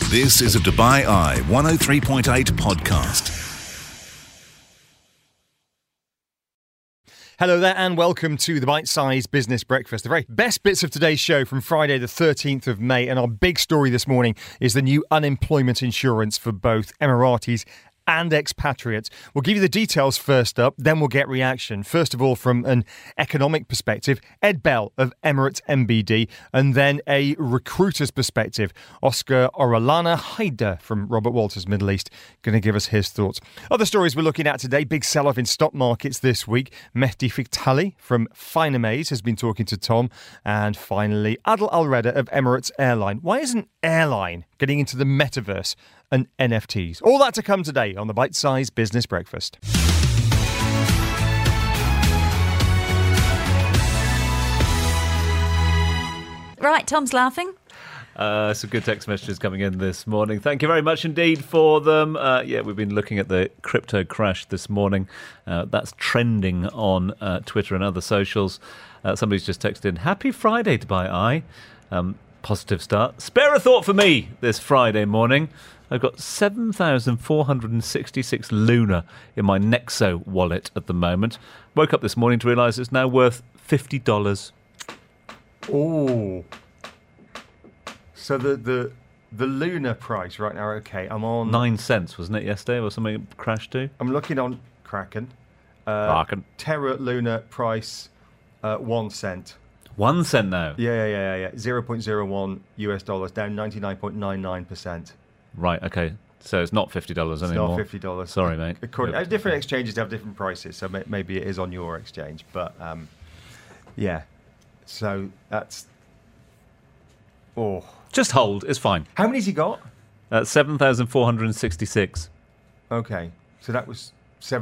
This is a Dubai Eye 103.8 podcast. Hello there and welcome to the Bite-Sized Business Breakfast, the very best bits of today's show from Friday the 13th of May. And our big story this morning is the new unemployment insurance for both Emiratis and expatriates. We'll give you the details first up, then we'll get reaction. First of all, from an economic perspective, Ed Bell of Emirates MBD, and then a recruiter's perspective, Oscar Orellana Haider from Robert Walters Middle East, going to give us his thoughts. Other stories we're looking at today, big sell-off in stock markets this week. Mehdi Fiktali from Finamaze has been talking to Tom. And finally, Adel Al-Reda of Emirates Airline. Why isn't airline getting into the metaverse and NFTs? All that to come today on the Bite-Sized Business Breakfast. Right, Tom's laughing. Some good text messages coming in this morning. Thank you very much indeed for them. We've been looking at the crypto crash this morning. That's trending on Twitter and other socials. Somebody's just texted in, "Happy Friday, Dubai Eye." Positive start. Spare a thought for me this Friday morning. I've got 7,466 Luna in my Nexo wallet at the moment. Woke up this morning to realise it's now worth $50. Oh. So the Luna price right now, okay, I'm on 9 cents, wasn't it, yesterday, or something it crashed to? I'm looking on Kraken. Kraken. Terra Luna price 1 cent. 1 cent now? Yeah. 0.01 US dollars, down 99.99%. Right, okay. So it's not $50 anymore. It's not $50. Sorry, mate. Different exchanges have different prices, so maybe it is on your exchange. But, yeah. So that's... Oh. Just hold. It's fine. How many's he got? 7,466. Okay. So that was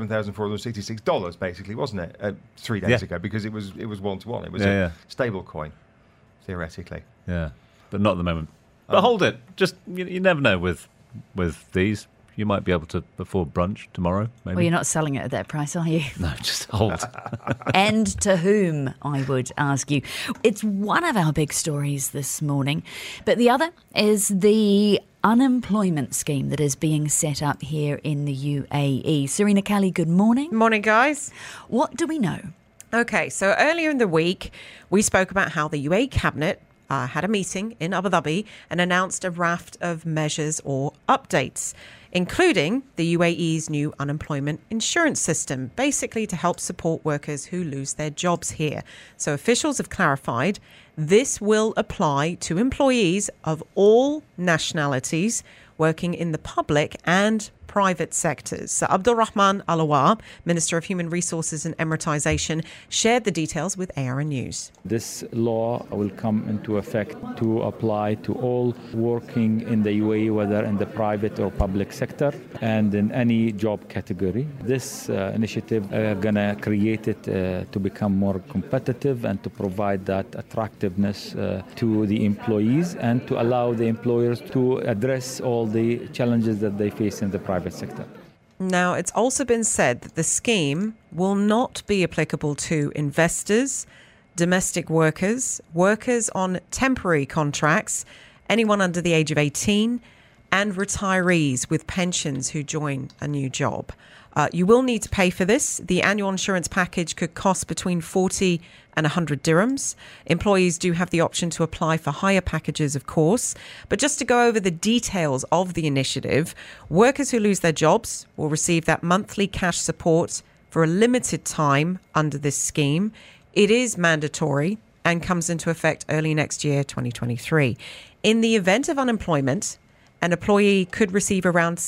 $7,466, basically, wasn't it? 3 days ago, because it was 1-to-1. It was a stable coin, theoretically. Yeah, but not at the moment. But hold it. Just you never know with these. You might be able to afford brunch tomorrow, maybe. Well, you're not selling it at that price, are you? No, just hold. And to whom, I would ask you. It's one of our big stories this morning. But the other is the unemployment scheme that is being set up here in the UAE. Serena Kelly, good morning. Morning, guys. What do we know? Okay, so earlier in the week, we spoke about how the UAE Cabinet had a meeting in Abu Dhabi and announced a raft of measures or updates, including the UAE's new unemployment insurance system, basically to help support workers who lose their jobs here. So officials have clarified this will apply to employees of all nationalities working in the public and private sectors. So Abdulrahman Alawar, Minister of Human Resources and Emiratization, shared the details with ARN News. This law will come into effect to apply to all working in the UAE, whether in the private or public sector, and in any job category. This initiative going to create it to become more competitive and to provide that attractiveness to the employees and to allow the employers to address all the challenges that they face in the private sector. Now, it's also been said that the scheme will not be applicable to investors, domestic workers, workers on temporary contracts, anyone under the age of 18, and retirees with pensions who join a new job. You will need to pay for this. The annual insurance package could cost between 40 and 100 dirhams. Employees do have the option to apply for higher packages, of course. But just to go over the details of the initiative, workers who lose their jobs will receive that monthly cash support for a limited time under this scheme. It is mandatory and comes into effect early next year, 2023. In the event of unemployment, an employee could receive around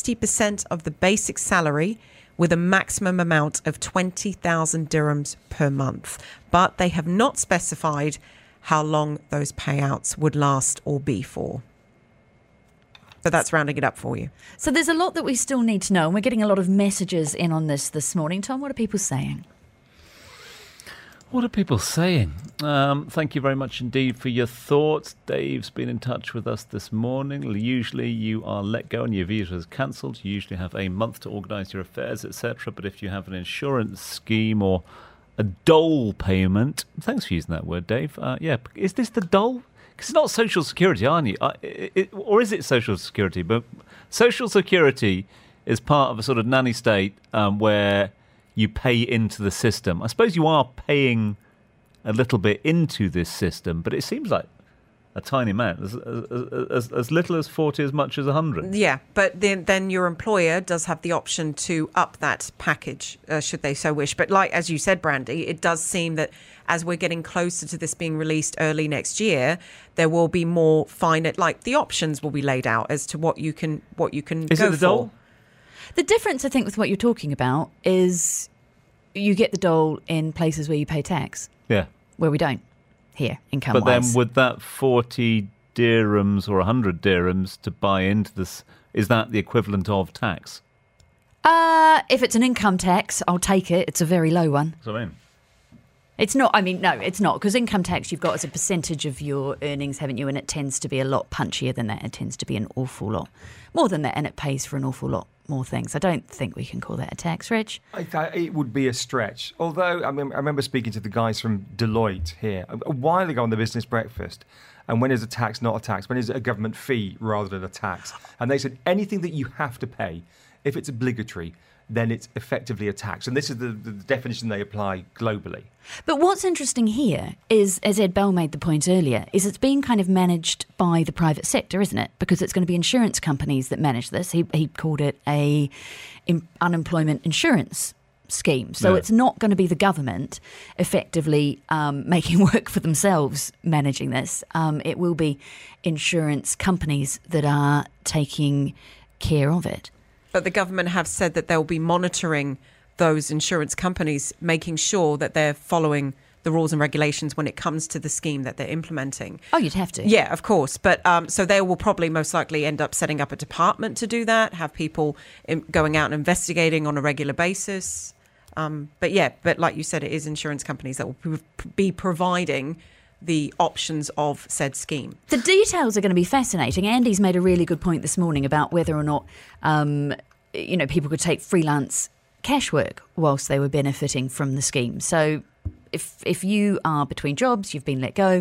60% of the basic salary with a maximum amount of 20,000 dirhams per month. But they have not specified how long those payouts would last or be for. So that's rounding it up for you. So there's a lot that we still need to know, and we're getting a lot of messages in on this morning. Tom, what are people saying? What are people saying? Thank you very much indeed for your thoughts. Dave's been in touch with us this morning. Usually you are let go and your visa is cancelled. You usually have a month to organise your affairs, etc. But if you have an insurance scheme or a dole payment, thanks for using that word, Dave. Is this the dole? Because it's not Social Security, aren't you? Or is it Social Security? But Social Security is part of a sort of nanny state where you pay into the system. I suppose you are paying a little bit into this system, but it seems like a tiny amount, as little as 40, as much as 100. Yeah, but then your employer does have the option to up that package, should they so wish. But like, as you said, Brandy, it does seem that as we're getting closer to this being released early next year, there will be more finite, like the options will be laid out as to what you can Is go it the dole? The difference, I think, with what you're talking about is you get the dole in places where you pay tax, Yeah. where we don't here, income But wise. then would that 40 dirhams or 100 dirhams to buy into this, is that the equivalent of tax? If it's an income tax, I'll take it. It's a very low one. That's what I mean. It's not, I mean, no, it's not, because income tax you've got as a percentage of your earnings, haven't you? And it tends to be a lot punchier than that. It tends to be an awful lot more than that, and it pays for an awful lot more things. I don't think we can call that a tax, Reg. I thought it would be a stretch. Although I remember speaking to the guys from Deloitte here a while ago on the Business Breakfast. And when is a tax not a tax? When is it a government fee rather than a tax? And they said anything that you have to pay, if it's obligatory, then it's effectively a tax. And this is the definition they apply globally. But what's interesting here is, as Ed Bell made the point earlier, is it's being kind of managed by the private sector, isn't it? Because it's going to be insurance companies that manage this. He called it a unemployment insurance scheme. So It's not going to be the government effectively making work for themselves managing this. It will be insurance companies that are taking care of it. But the government have said that they'll be monitoring those insurance companies, making sure that they're following the rules and regulations when it comes to the scheme that they're implementing. Oh, you'd have to. Yeah, of course. But so they will probably most likely end up setting up a department to do that, have people going out and investigating on a regular basis. But like you said, it is insurance companies that will be providing the options of said scheme. The details are going to be fascinating. Andy's made a really good point this morning about whether or not, people could take freelance cash work whilst they were benefiting from the scheme. So if you are between jobs, you've been let go,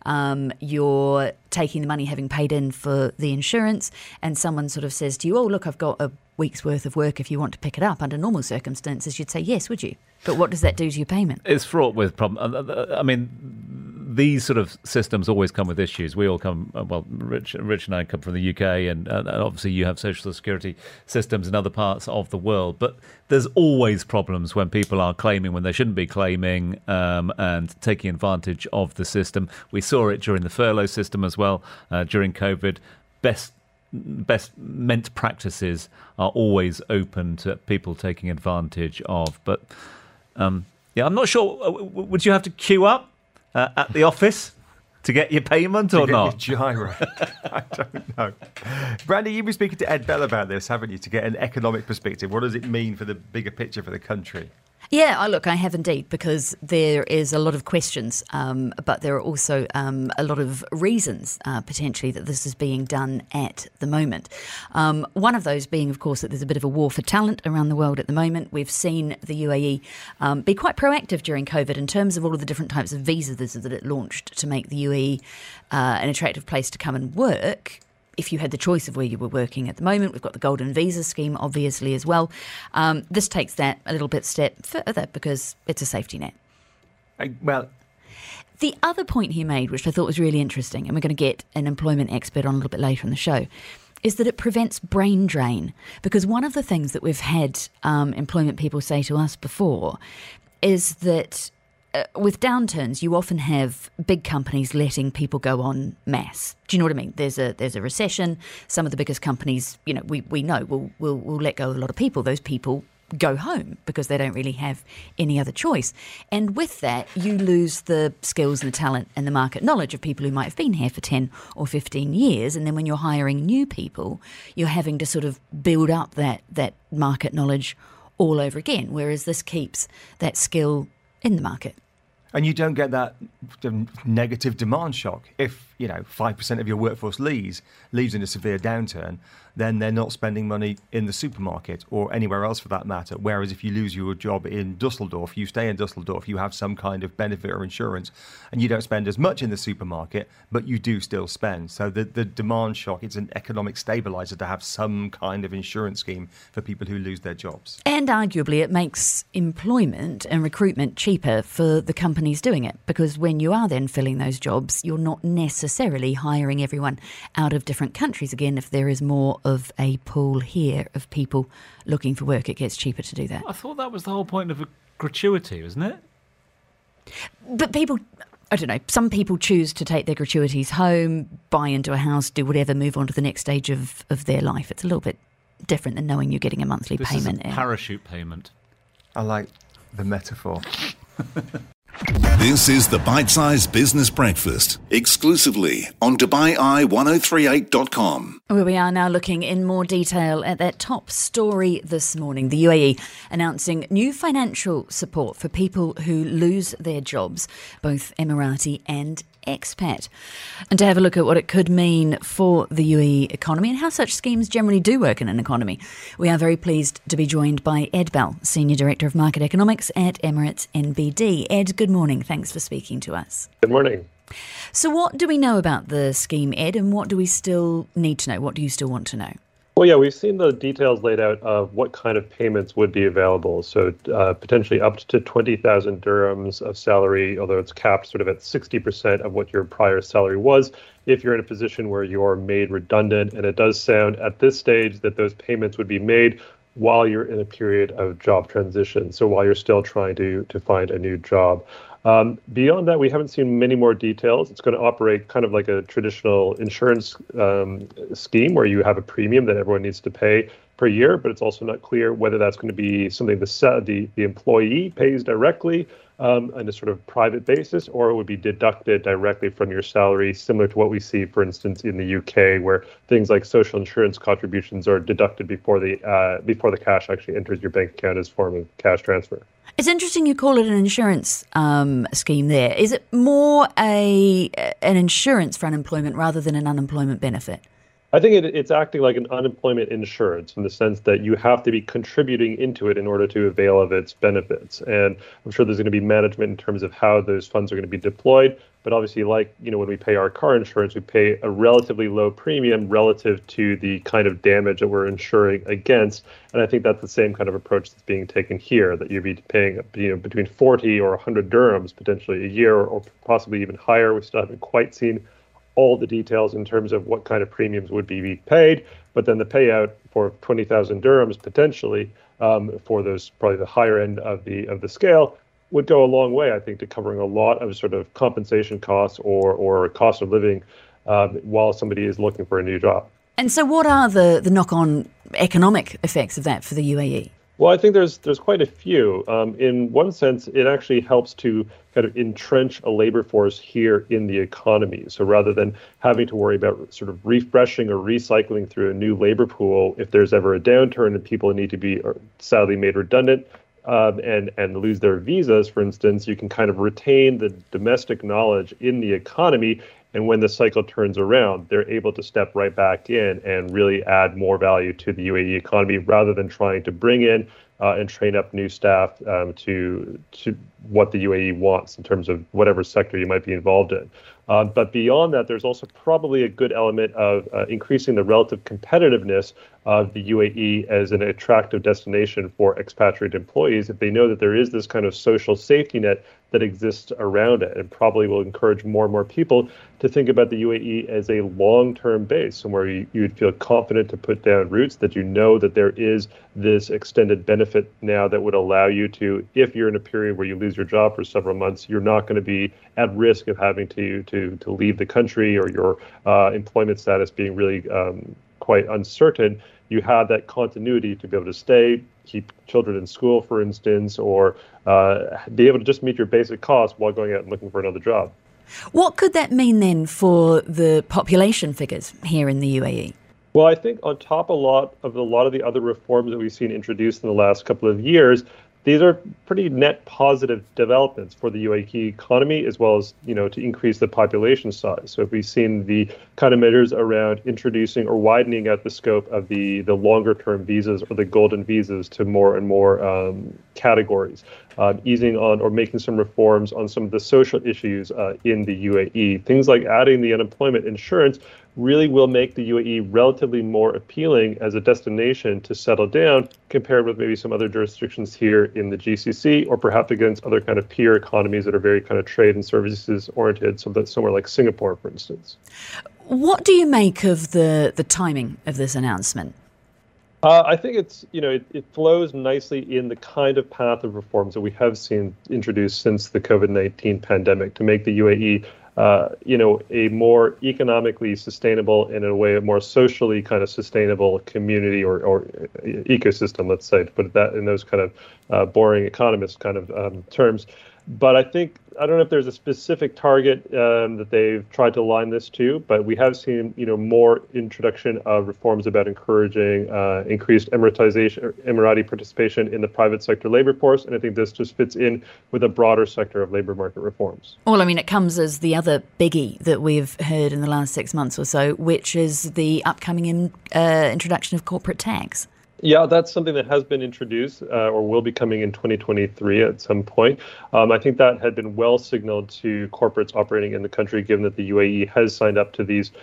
you're taking the money having paid in for the insurance, and someone sort of says to you, oh, look, I've got a week's worth of work if you want to pick it up. Under normal circumstances, you'd say yes, would you? But what does that do to your payment? It's fraught with problems. I mean, these sort of systems always come with issues. We all come, Rich and I come from the UK, and obviously you have social security systems in other parts of the world. But there's always problems when people are claiming when they shouldn't be claiming and taking advantage of the system. We saw it during the furlough system as well, during COVID. Best meant practices are always open to people taking advantage of. But I'm not sure. Would you have to queue up at the office to get your payment or not? Your gyro. I don't know. Brandy, you've been speaking to Ed Bell about this, haven't you, to get an economic perspective. What does it mean for the bigger picture for the country? Yeah, I have indeed, because there is a lot of questions, but there are also a lot of reasons potentially that this is being done at the moment. One of those being, of course, that there's a bit of a war for talent around the world at the moment. We've seen the UAE be quite proactive during COVID in terms of all of the different types of visas that it launched to make the UAE an attractive place to come and work. If you had the choice of where you were working at the moment, we've got the Golden Visa scheme, obviously, as well. This takes that a little bit step further because it's a safety net. The other point he made, which I thought was really interesting, and we're going to get an employment expert on a little bit later in the show, is that it prevents brain drain. Because one of the things that we've had employment people say to us before is that with downturns, you often have big companies letting people go en masse. Do you know what I mean? There's a recession. Some of the biggest companies, we know will let go of a lot of people. Those people go home because they don't really have any other choice. And with that, you lose the skills and the talent and the market knowledge of people who might have been here for 10 or 15 years. And then when you're hiring new people, you're having to sort of build up that market knowledge all over again, whereas this keeps that skill in the market. And you don't get that negative demand shock. If, 5% of your workforce leaves in a severe downturn, then they're not spending money in the supermarket or anywhere else for that matter. Whereas if you lose your job in Dusseldorf, you stay in Dusseldorf, you have some kind of benefit or insurance, and you don't spend as much in the supermarket, but you do still spend. So the demand shock, it's an economic stabilizer to have some kind of insurance scheme for people who lose their jobs. And arguably it makes employment and recruitment cheaper for the companies doing it, because when you are then filling those jobs, you're not necessarily hiring everyone out of different countries. Again, if there is more of a pool here of people looking for work, it gets cheaper to do that. I thought that was the whole point of a gratuity, wasn't it? But people, I don't know, some people choose to take their gratuities home, buy into a house, do whatever, move on to the next stage of their life. It's a little bit different than knowing you're getting a monthly payment. This is a parachute payment. I like the metaphor. This is the Bite-Sized Business Breakfast, exclusively on DubaiEye1038.com. Where we are now looking in more detail at that top story this morning. The UAE announcing new financial support for people who lose their jobs, both Emirati and expat. And to have a look at what it could mean for the UAE economy and how such schemes generally do work in an economy, we are very pleased to be joined by Ed Bell, Senior Director of Market Economics at Emirates NBD. Ed, good morning. Thanks for speaking to us. Good morning. So what do we know about the scheme, Ed, and what do we still need to know? What do you still want to know? Well, yeah, we've seen the details laid out of what kind of payments would be available. So potentially up to 20,000 dirhams of salary, although it's capped sort of at 60% of what your prior salary was, if you're in a position where you're made redundant. And it does sound at this stage that those payments would be made while you're in a period of job transition. So while you're still trying to find a new job. Beyond that, we haven't seen many more details. It's going to operate kind of like a traditional insurance scheme where you have a premium that everyone needs to pay per year, but it's also not clear whether that's going to be something the employee pays directly on a sort of private basis, or it would be deducted directly from your salary, similar to what we see, for instance, in the UK, where things like social insurance contributions are deducted before the cash actually enters your bank account as a form of cash transfer. It's interesting you call it an insurance scheme there. Is it more an insurance for unemployment rather than an unemployment benefit? I think it's acting like an unemployment insurance in the sense that you have to be contributing into it in order to avail of its benefits. And I'm sure there's going to be management in terms of how those funds are going to be deployed. But obviously, like, when we pay our car insurance, we pay a relatively low premium relative to the kind of damage that we're insuring against. And I think that's the same kind of approach that's being taken here, that you'd be paying between 40 or 100 dirhams potentially a year, or possibly even higher. We still haven't quite seen all the details in terms of what kind of premiums would be paid, but then the payout for 20,000 dirhams potentially for those probably the higher end of the scale would go a long way, I think, to covering a lot of sort of compensation costs or cost of living while somebody is looking for a new job. And so what are the knock-on economic effects of that for the UAE? Well, I think there's quite a few. In one sense, it actually helps to kind of entrench a labor force here in the economy. So rather than having to worry about sort of refreshing or recycling through a new labor pool, if there's ever a downturn and people need to be sadly made redundant and lose their visas, for instance, you can kind of retain the domestic knowledge in the economy. And when the cycle turns around, they're able to step right back in and really add more value to the UAE economy rather than trying to bring in and train up new staff to what the UAE wants in terms of whatever sector you might be involved in. But beyond that, there's also probably a good element of increasing the relative competitiveness of the UAE as an attractive destination for expatriate employees if they know that there is this kind of social safety net that exists around it, and probably will encourage more and more people to think about the UAE as a long-term base, somewhere you would feel confident to put down roots, that you know that there is this extended benefit now that would allow you to, if you're in a period where you lose your job for several months, you're not going to be at risk of having to leave the country or your employment status being really quite uncertain. You have that continuity to be able to stay, keep children in school, for instance, or be able to just meet your basic costs while going out and looking for another job. What could that mean then for the population figures here in the UAE? Well, I think on top of a lot of the other reforms that we've seen introduced in the last couple of years, these are pretty net positive developments for the UAE economy, as well as, to increase the population size. So if we've seen the kind of measures around introducing or widening out the scope of the longer term visas or the golden visas to more and more categories, easing on or making some reforms on some of the social issues in the UAE, things like adding the unemployment insurance really will make the UAE relatively more appealing as a destination to settle down compared with maybe some other jurisdictions here in the GCC, or perhaps against other kind of peer economies that are very kind of trade and services oriented, so that's somewhere like Singapore, for instance. What do you make of the timing of this announcement? I think it's, it flows nicely in the kind of path of reforms that we have seen introduced since the COVID-19 pandemic to make the UAE a more economically sustainable and in a way a more socially kind of sustainable community or ecosystem, let's say, to put it that in those kind of boring economist kind of terms. But I don't know if there's a specific target that they've tried to align this to, but we have seen, more introduction of reforms about encouraging increased Emirati participation in the private sector labor force. And I think this just fits in with a broader sector of labor market reforms. Well, I mean, it comes as the other biggie that we've heard in the last 6 months or so, which is the upcoming introduction of corporate tax. Yeah, that's something that has been introduced or will be coming in 2023 at some point. I think that had been well signaled to corporates operating in the country, given that the UAE has signed up to these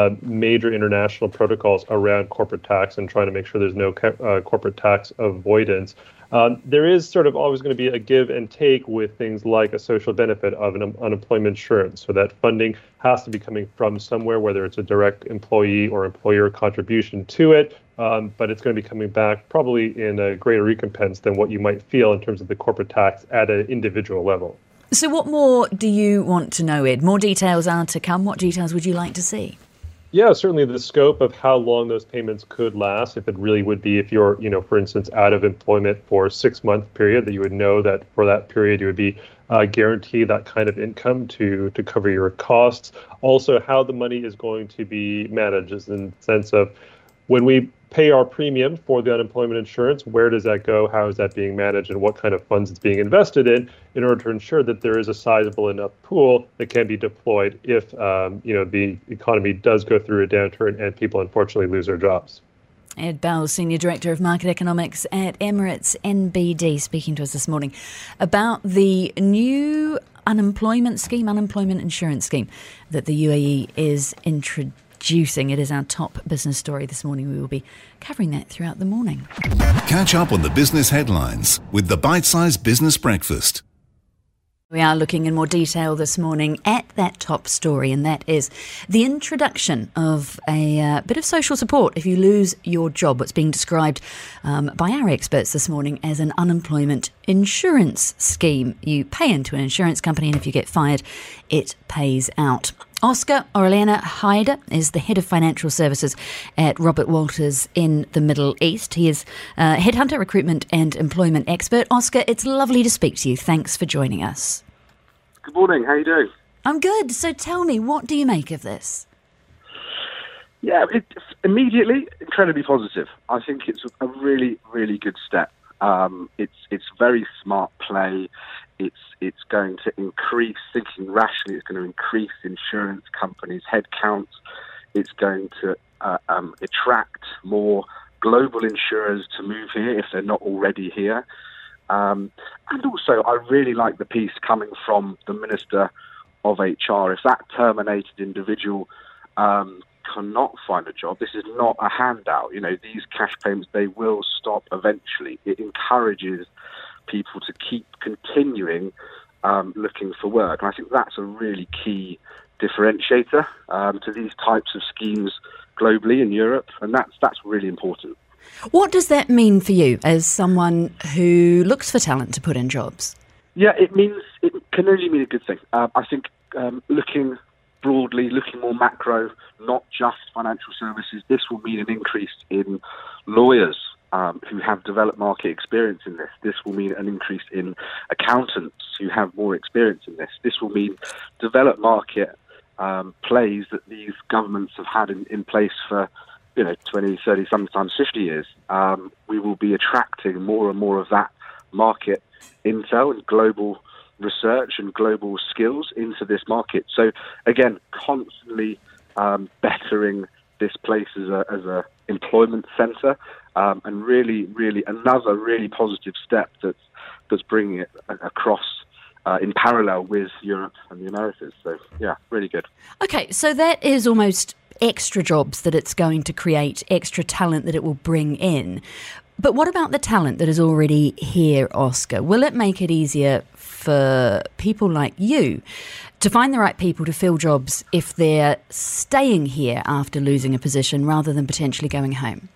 major international protocols around corporate tax and trying to make sure there's no corporate tax avoidance. There is sort of always going to be a give and take with things like a social benefit of an unemployment insurance. So that funding has to be coming from somewhere, whether it's a direct employee or employer contribution to it. But it's going to be coming back probably in a greater recompense than what you might feel in terms of the corporate tax at an individual level. So what more do you want to know, Ed? More details are to come. What details would you like to see? Yeah, certainly the scope of how long those payments could last, if it really would be, if you're, for instance, out of employment for a 6-month period, that you would know that for that period you would be guaranteed that kind of income to cover your costs. Also, how the money is going to be managed is in the sense of when we pay our premium for the unemployment insurance, where does that go? How is that being managed, and what kind of funds it's being invested in order to ensure that there is a sizable enough pool that can be deployed if the economy does go through a downturn and people unfortunately lose their jobs. Ed Bowles, Senior Director of Market Economics at Emirates NBD, speaking to us this morning about the new unemployment insurance scheme that the UAE is introducing. It is our top business story this morning. We will be covering that throughout the morning. Catch up on the business headlines with the Bite-Sized Business Breakfast. We are looking in more detail this morning at that top story, and that is the introduction of a bit of social support if you lose your job, what's being described by our experts this morning as an unemployment insurance scheme. You pay into an insurance company, and if you get fired, it pays out. Oscar Orellana Haider is the Head of Financial Services at Robert Walters in the Middle East. He is a headhunter, recruitment and employment expert. Oscar, it's lovely to speak to you. Thanks for joining us. Good morning. How are you doing? I'm good. So tell me, what do you make of this? Yeah, it's immediately incredibly positive. I think it's a really, really good step. It's very smart play. It's going to increase, thinking rationally, it's going to increase insurance companies' headcounts. It's going to attract more global insurers to move here if they're not already here. And also, I really like the piece coming from the Minister of HR. If that terminated individual cannot find a job, this is not a handout. These cash payments, they will stop eventually. It encourages people to keep continuing looking for work. And I think that's a really key differentiator to these types of schemes globally in Europe, and that's really important. What does that mean for you as someone who looks for talent to put in jobs? Yeah, it can only mean a good thing. I think looking broadly, looking more macro, not just financial services, this will mean an increase in lawyers who have developed market experience in this. This will mean an increase in accountants who have more experience in this. This will mean developed market plays that these governments have had in place for 20, 30, sometimes 50 years. We will be attracting more and more of that market intel and global research and global skills into this market. So again, constantly bettering this place as a employment centre, and really another really positive step that's bringing it across in parallel with Europe and the Americas. So yeah, really good. Okay, so that is almost extra jobs that it's going to create, extra talent that it will bring in. But what about the talent that is already here, Oscar? Will it make it easier for people like you to find the right people to fill jobs if they're staying here after losing a position rather than potentially going home?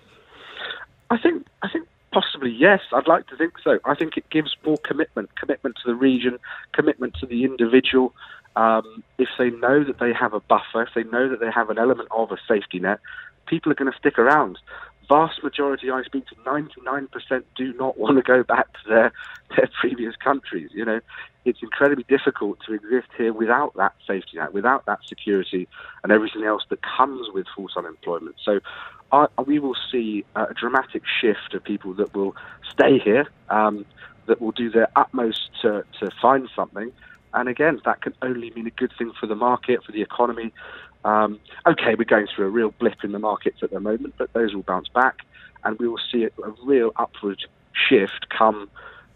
I think possibly yes. I'd like to think so. I think it gives more commitment to the region, commitment to the individual. If they know that they have a buffer, if they know that they have an element of a safety net, people are going to stick around. Vast majority I speak to, 99%, do not want to go back to their previous countries. You know, it's incredibly difficult to exist here without that safety net, without that security and everything else that comes with false unemployment. So we will see a dramatic shift of people that will stay here, that will do their utmost to find something. And again, that can only mean a good thing for the market, for the economy. Okay, we're going through a real blip in the markets at the moment, but those will bounce back, and we will see a real upward shift come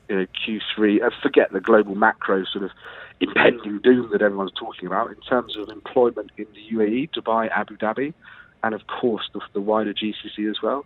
Q3. Forget the global macro sort of impending doom that everyone's talking about in terms of employment in the UAE, Dubai, Abu Dhabi, and of course the wider GCC as well.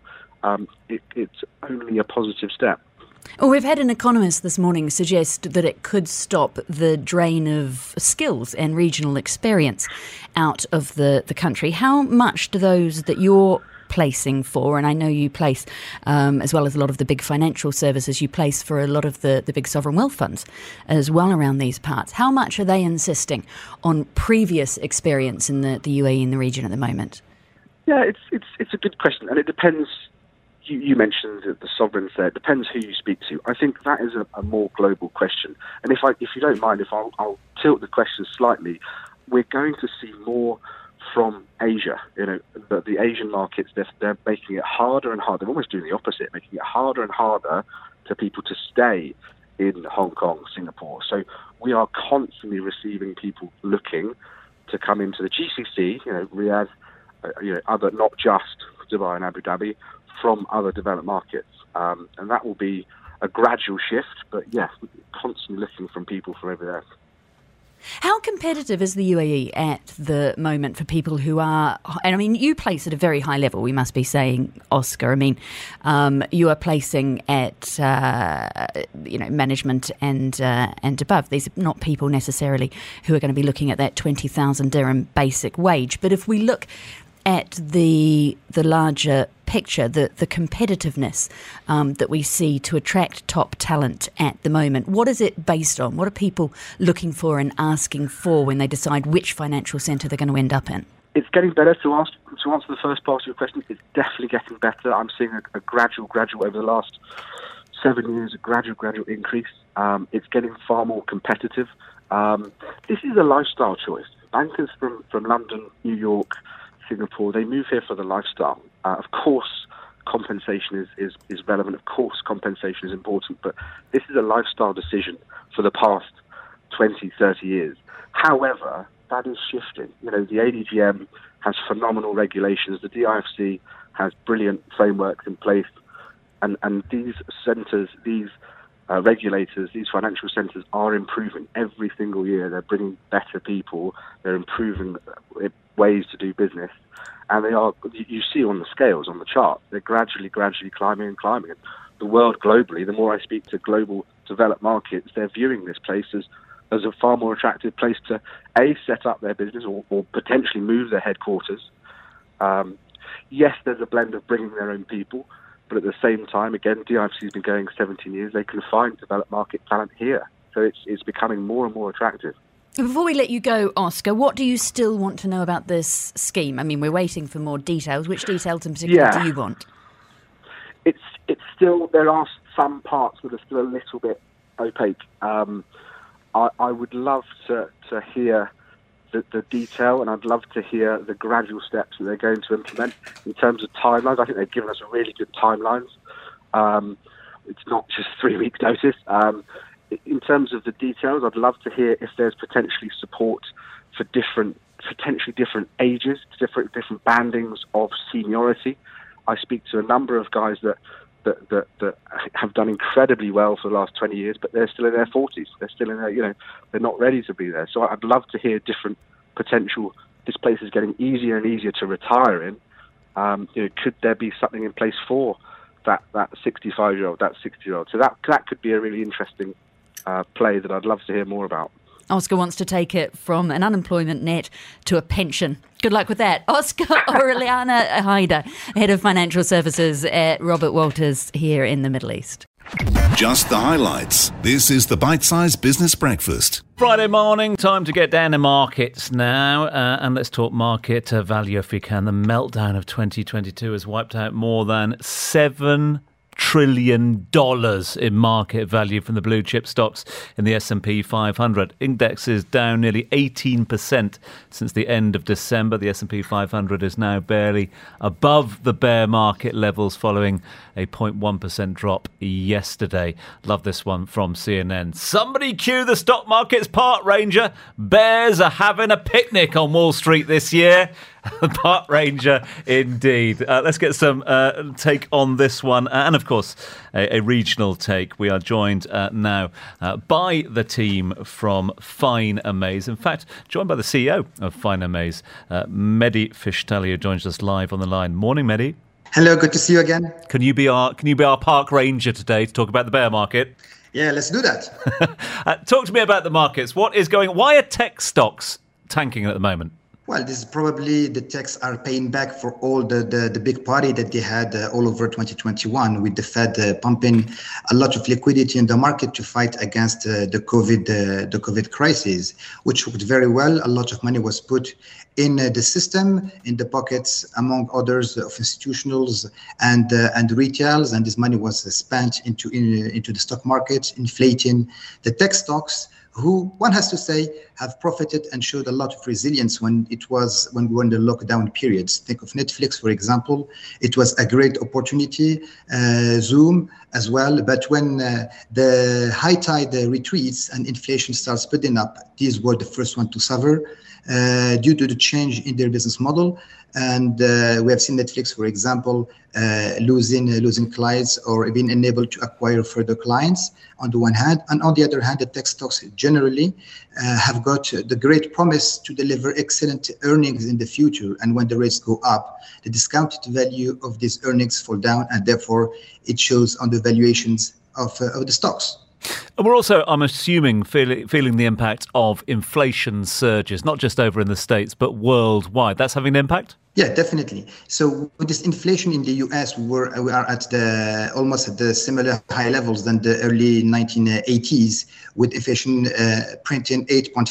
It's only a positive step. Well, we've had an economist this morning suggest that it could stop the drain of skills and regional experience out of the country. How much do those that you're placing for, and I know you place, as well as a lot of the big financial services, you place for a lot of the big sovereign wealth funds as well around these parts, how much are they insisting on previous experience in the UAE and the region at the moment? Yeah, it's a good question, and it depends. You mentioned the sovereigns there. It depends who you speak to. I think that is a more global question. And if you don't mind, I'll tilt the question slightly. We're going to see more from Asia. The Asian markets, they're making it harder and harder. They're almost doing the opposite, making it harder and harder for people to stay in Hong Kong, Singapore. So we are constantly receiving people looking to come into the GCC, Riyadh, other, not just Dubai and Abu Dhabi, from other developed markets. And that will be a gradual shift, but yes, constantly looking from people from over there. How competitive is the UAE at the moment for people who are, and I mean, you place at a very high level, we must be saying, Oscar. I mean, you are placing at, management and above. These are not people necessarily who are going to be looking at that 20,000 dirham basic wage. But if we look at the larger picture, the competitiveness that we see to attract top talent at the moment, what is it based on? What are people looking for and asking for when they decide which financial centre they're going to end up in? It's getting better. To answer the first part of your question, it's definitely getting better. I'm seeing a gradual over the last 7 years, a gradual increase. It's getting far more competitive. This is a lifestyle choice. Bankers from London, New York, Singapore, they move here for the lifestyle. Of course, compensation is relevant. Of course, compensation is important. But this is a lifestyle decision for the past 20, 30 years. However, that is shifting. The ADGM has phenomenal regulations. The DIFC has brilliant frameworks in place. And these centres, these regulators, these financial centres are improving every single year. They're bringing better people. They're improving ways to do business. And they are, you see on the scales, on the chart, they're gradually climbing. And the world globally, the more I speak to global developed markets, they're viewing this place as a far more attractive place to, A, set up their business or potentially move their headquarters. Yes, there's a blend of bringing their own people, but at the same time, again, DIFC has been going 17 years. They can find developed market talent here. So it's becoming more and more attractive. Before we let you go, Oscar, what do you still want to know about this scheme? I mean, we're waiting for more details. Which details in particular do you want? It's still, there are some parts that are still a little bit opaque. I would love to hear the detail, and I'd love to hear the gradual steps that they're going to implement in terms of timelines. I think they've given us really good timelines. it's not just 3 weeks' notice. In terms of the details, I'd love to hear if there's potentially support for potentially different ages, different bandings of seniority. I speak to a number of guys that have done incredibly well for the last 20 years, but they're still in their 40s. They're still in their, they're not ready to be there. So I'd love to hear different potential. This place is getting easier and easier to retire in. Could there be something in place for that 65-year-old, that 60-year-old? So that could be a really interesting play that I'd love to hear more about. Oscar wants to take it from an unemployment net to a pension. Good luck with that. Oscar Aureliana Haider, Head of Financial Services at Robert Walters here in the Middle East. Just the highlights. This is the Bite-Sized Business Breakfast. Friday morning, time to get down to markets now. And let's talk market value if we can. The meltdown of 2022 has wiped out more than $7 trillion in market value from the blue chip stocks in the S&P 500. Index is down nearly 18% since the end of December. The S&P 500 is now barely above the bear market levels following a 0.1% drop yesterday. Love this one from CNN. Somebody cue the stock market's park ranger. Bears are having a picnic on Wall Street this year. Park ranger indeed. Let's get some take on this one, and of course a regional take. We are joined now by the team from FineAmaze. In fact, joined by the CEO of FineAmaze, Mehdi Fishtali, joins us live on the line. Morning, Mehdi. Hello, good to see you again. Can you be our park ranger today to talk about the bear market? Yeah, let's do that. Talk to me about the markets. Why are tech stocks tanking at the moment? Well, this is probably the techs are paying back for all the big party that they had all over 2021 with the Fed pumping a lot of liquidity in the market to fight against the COVID crisis, which worked very well. A lot of money was put in the system, in the pockets, among others, of institutionals and retails, and this money was spent into the stock market, inflating the tech stocks, who, one has to say, have profited and showed a lot of resilience when we were in the lockdown periods. Think of Netflix, for example. It was a great opportunity, Zoom as well. But when the high tide retreats and inflation starts speeding up, these were the first one to suffer due to the change in their business model. And we have seen Netflix, for example, losing clients or being unable to acquire further clients on the one hand. And on the other hand, the tech stocks generally have got the great promise to deliver excellent earnings in the future. And when the rates go up, the discounted value of these earnings fall down, and therefore it shows on the valuations of the stocks. And we're also, I'm assuming, feeling the impact of inflation surges, not just over in the States, but worldwide. That's having an impact? Yeah, definitely. So with this inflation in the US, we are at almost at the similar high levels than the early 1980s, with inflation printing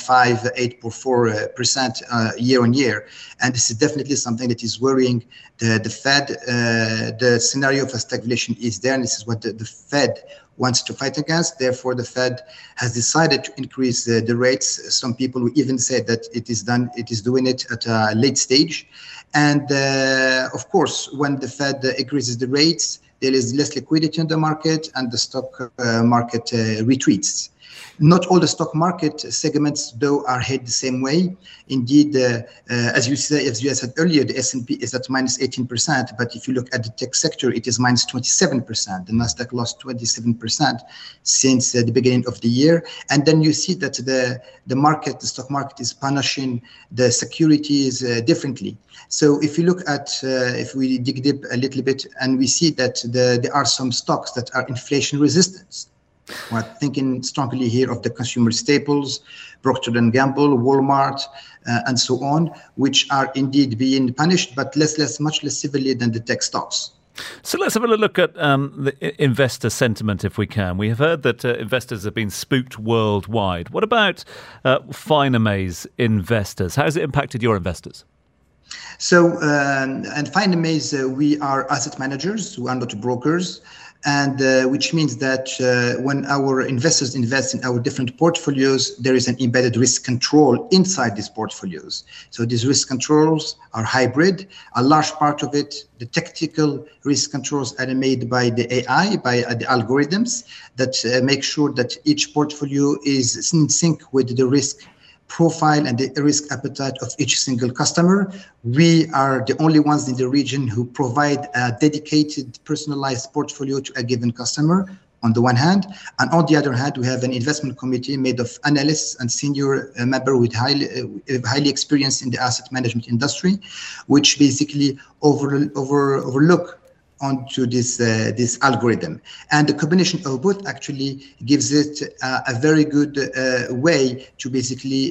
8.4% year on year. And this is definitely something that is worrying the Fed. The scenario of stagflation is there, and this is what the Fed wants to fight against. Therefore, the Fed has decided to increase the rates. Some people will even say that it is doing it at a late stage. And of course, when the Fed increases the rates, there is less liquidity in the market and the stock market retreats. Not all the stock market segments, though, are hit the same way. Indeed, as you said earlier, the S&P is at minus 18%. But if you look at the tech sector, it is minus 27%. The Nasdaq lost 27% since the beginning of the year. And then you see that the stock market is punishing the securities differently. So if you look at, if we dig deep a little bit, and we see that there are some stocks that are inflation resistant. We're thinking strongly here of the consumer staples, Procter & Gamble, Walmart, and so on, which are indeed being punished, but much less severely than the tech stocks. So let's have a look at the investor sentiment, if we can. We have heard that investors have been spooked worldwide. What about FineAmaze investors? How has it impacted your investors? So, and FineAmaze, we are asset managers, we are not brokers. and which means that when our investors invest in our different portfolios, there is an embedded risk control inside these portfolios. So these risk controls are hybrid. A large part of it, the tactical risk controls, are made by the AI, by the algorithms that make sure that each portfolio is in sync with the risk profile and the risk appetite of each single customer. We are the only ones in the region who provide a dedicated, personalized portfolio to a given customer, on the one hand. And on the other hand, we have an investment committee made of analysts and senior member with highly experienced in the asset management industry, which basically overlook onto this algorithm. And the combination of both actually gives it a very good way to basically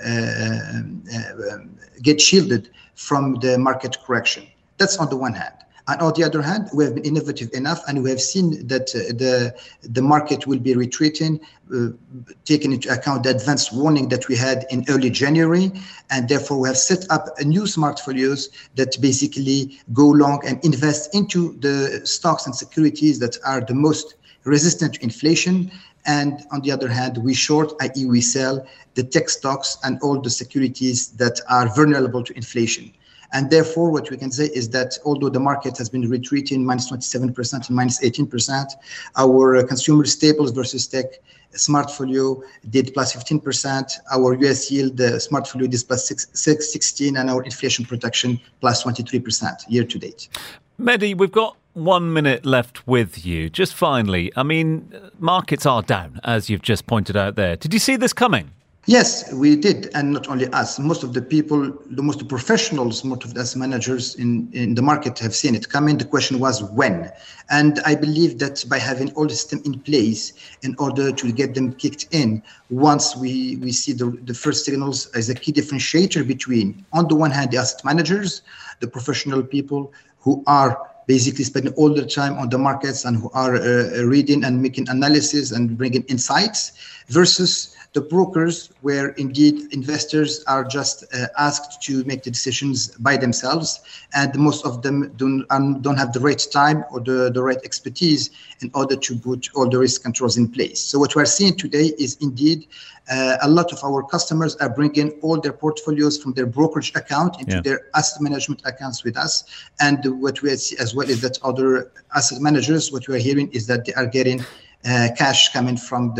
get shielded from the market correction. That's on the one hand. And on the other hand, we have been innovative enough, and we have seen that the market will be retreating, taking into account the advanced warning that we had in early January. And therefore, we have set up a new smartfolios that basically go long and invest into the stocks and securities that are the most resistant to inflation. And on the other hand, we short, i.e. we sell the tech stocks and all the securities that are vulnerable to inflation. And therefore, what we can say is that although the market has been retreating minus 27% and minus 18%, our consumer staples versus tech smartfolio did plus 15%, our US yield smartfolio did plus 16%, and our inflation protection plus 23% year to date. Mehdi, we've got 1 minute left with you. Just finally, I mean, markets are down, as you've just pointed out there. Did you see this coming? Yes, we did, and not only us. Most of the people, the most professionals, most of the asset managers in the market have seen it coming. The question was when. And I believe that by having all the system in place in order to get them kicked in, once we see the first signals as a key differentiator between, on the one hand, the asset managers, the professional people who are basically spending all their time on the markets and who are reading and making analysis and bringing insights, versus the brokers, where indeed investors are just asked to make the decisions by themselves, and most of them don't have the right time or the right expertise in order to put all the risk controls in place. So what we're seeing today is indeed a lot of our customers are bringing all their portfolios from their brokerage account into their asset management accounts with us. And what we see as well is that other asset managers, what we are hearing is that they are getting cash coming from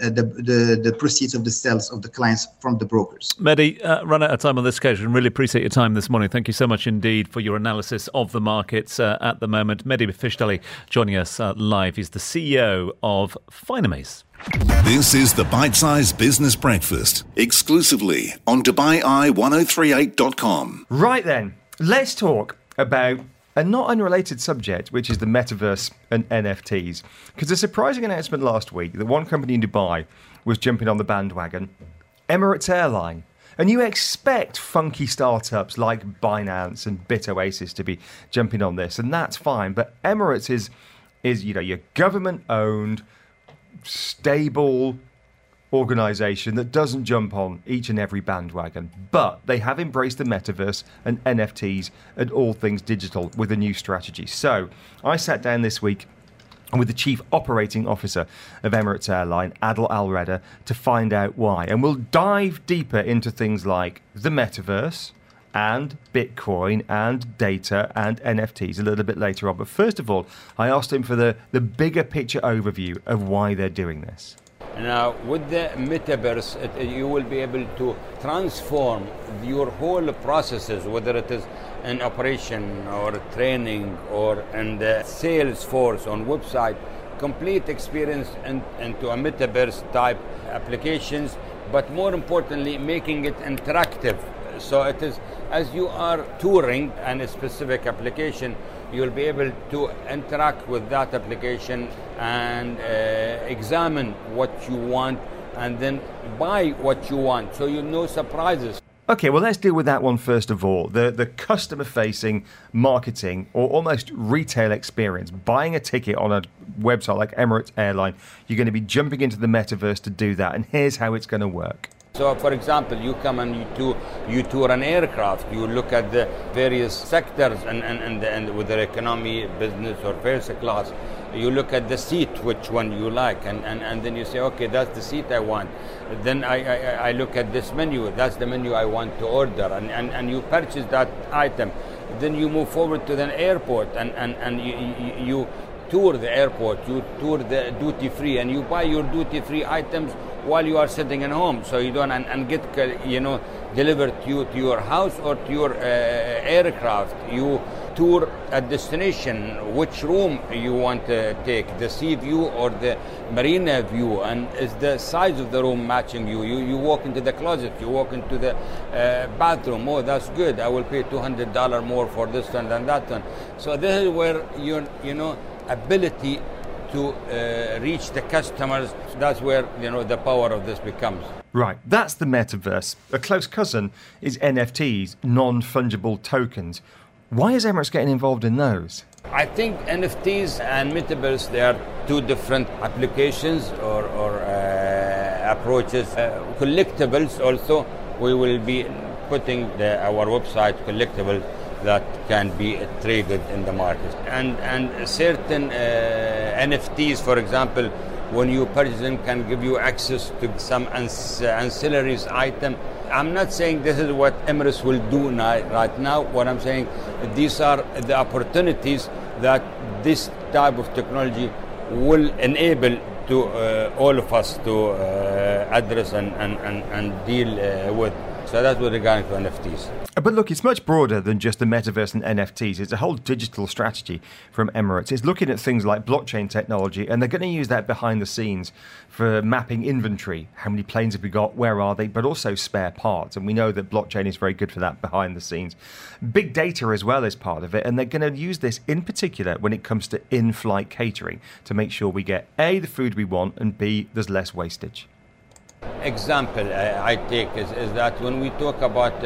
the proceeds of the sales of the clients from the brokers. Mehdi, run out of time on this occasion. Really appreciate your time this morning. Thank you so much indeed for your analysis of the markets at the moment. Mehdi Fishtali joining us live. He's the CEO of Finamaze. This is the Bite-Sized Business Breakfast, exclusively on DubaiEye1038.com. Right then, let's talk about a not unrelated subject, which is the metaverse and NFTs. Because a surprising announcement last week that one company in Dubai was jumping on the bandwagon, Emirates Airline. And you expect funky startups like Binance and BitOasis to be jumping on this, and that's fine. But Emirates is your government-owned, stable organisation that doesn't jump on each and every bandwagon, but they have embraced the metaverse and NFTs and all things digital with a new strategy. So I sat down this week with the Chief Operating Officer of Emirates Airline, Adel Al-Reda, to find out why. And we'll dive deeper into things like the metaverse and Bitcoin and data and NFTs a little bit later on. But first of all, I asked him for the bigger picture overview of why they're doing this. Now, with the metaverse, you will be able to transform your whole processes, whether it is in operation or training or in the sales force on website, complete experience into a metaverse type applications, but more importantly, making it interactive. So it is, as you are touring a specific application, you'll be able to interact with that application and examine what you want and then buy what you want. So no surprises. Okay, well, let's deal with that one first of all. The customer-facing marketing or almost retail experience, buying a ticket on a website like Emirates Airline, you're going to be jumping into the metaverse to do that. And here's how it's going to work. So, for example, you come and you tour an aircraft. You look at the various sectors and whether economy, business, or first class. You look at the seat, which one you like, and then you say, okay, that's the seat I want. Then I look at this menu. That's the menu I want to order, and you purchase that item. Then you move forward to the airport, and you tour the airport. You tour the duty free, and you buy your duty free items while you are sitting at home, so you don't and get delivered to your house or to your aircraft. You tour a destination, which room you want to take, the sea view or the marina view, and is the size of the room matching you? You walk into the closet, you walk into the bathroom. Oh, that's good. I will pay $200 more for this one than that one. So this is where your ability to reach the customers, that's where the power of this becomes. Right, that's the metaverse. A close cousin is NFTs, non-fungible tokens. Why is Emirates getting involved in those? I think NFTs and metaverse, they are two different applications or approaches. Collectibles also, we will be putting our website collectibles that can be traded in the market. And certain NFTs, for example, when you purchase them, can give you access to some ancillaries item. I'm not saying this is what Emirates will do right now. What I'm saying, these are the opportunities that this type of technology will enable to all of us to address and deal with. So that's with regard to NFTs. But look, it's much broader than just the metaverse and NFTs. It's a whole digital strategy from Emirates. It's looking at things like blockchain technology, and they're going to use that behind the scenes for mapping inventory. How many planes have we got? Where are they? But also spare parts. And we know that blockchain is very good for that behind the scenes. Big data as well is part of it. And they're going to use this in particular when it comes to in-flight catering to make sure we get A, the food we want, and B, there's less wastage. Example I take is that when we talk about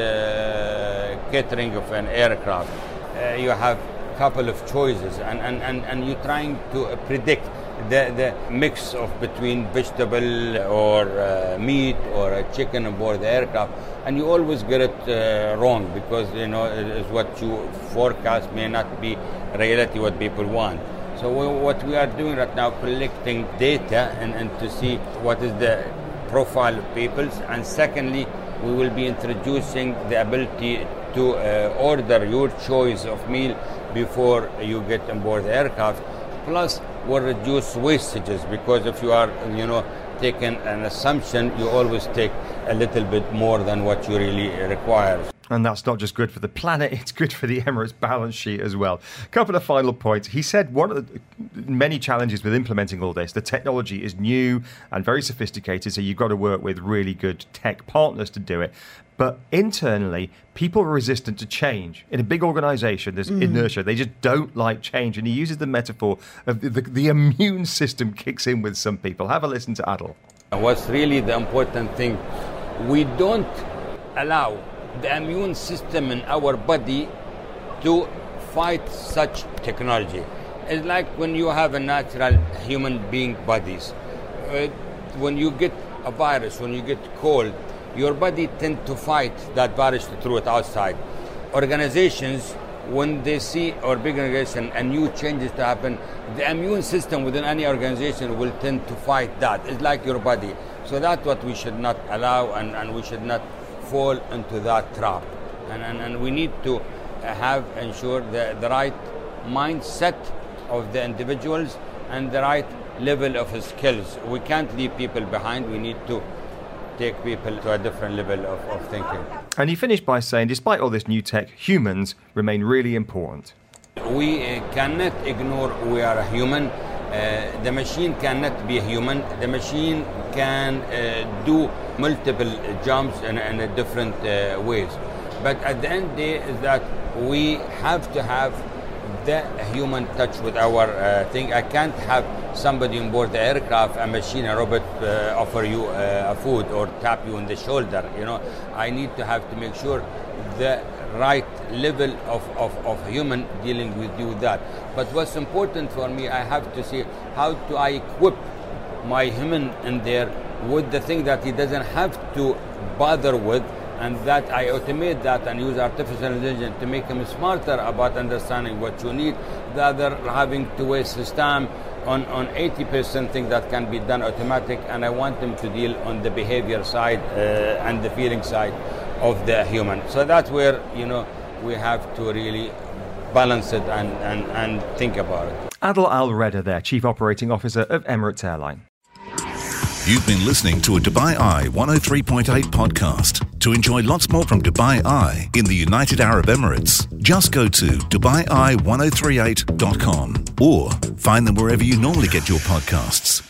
catering of an aircraft, you have a couple of choices, and you're trying to predict the mix of between vegetable or meat or chicken aboard the aircraft, and you always get it wrong because it's what you forecast may not be reality what people want. So what we are doing right now, collecting data and to see what is the profile of peoples, and secondly, we will be introducing the ability to order your choice of meal before you get on board the aircraft. Plus, we'll reduce wastages because if you are, taking an assumption, you always take a little bit more than what you really require. And that's not just good for the planet, it's good for the Emirates balance sheet as well. A couple of final points. He said one of the many challenges with implementing all this, the technology is new and very sophisticated, so you've got to work with really good tech partners to do it. But internally, people are resistant to change. In a big organisation, there's inertia. They just don't like change. And he uses the metaphor of the immune system kicks in with some people. Have a listen to Adil. What's really the important thing, we don't allow the immune system in our body to fight such technology. It's like when you have a natural human being bodies. When you get a virus, when you get cold, your body tends to fight that virus to throw it outside. Organizations, when they see, or big organization, and new changes to happen, the immune system within any organization will tend to fight that. It's like your body. So that's what we should not allow, and we should not fall into that trap. And we need to ensure the right mindset of the individuals and the right level of skills. We can't leave people behind. We need to take people to a different level of thinking. And he finished by saying, despite all this new tech, humans remain really important. We cannot ignore we are a human. The machine cannot be a human. The machine can do multiple jumps in different ways. But at the end of the day is that we have to have the human touch with our thing. I can't have somebody on board the aircraft, a machine, a robot offer you a food or tap you on the shoulder. I need to have to make sure the right level of human dealing with you that. But what's important for me, I have to see how do I equip my human in there with the thing that he doesn't have to bother with, and that I automate that and use artificial intelligence to make him smarter about understanding what you need, rather having to waste his time on 80% things that can be done automatic, and I want him to deal on the behavior side and the feeling side of the human. So that's where, we have to really balance it and think about it. Adil Al-Reda there, Chief Operating Officer of Emirates Airline. You've been listening to a Dubai Eye 103.8 podcast. To enjoy lots more from Dubai Eye in the United Arab Emirates, just go to DubaiEye1038.com or find them wherever you normally get your podcasts.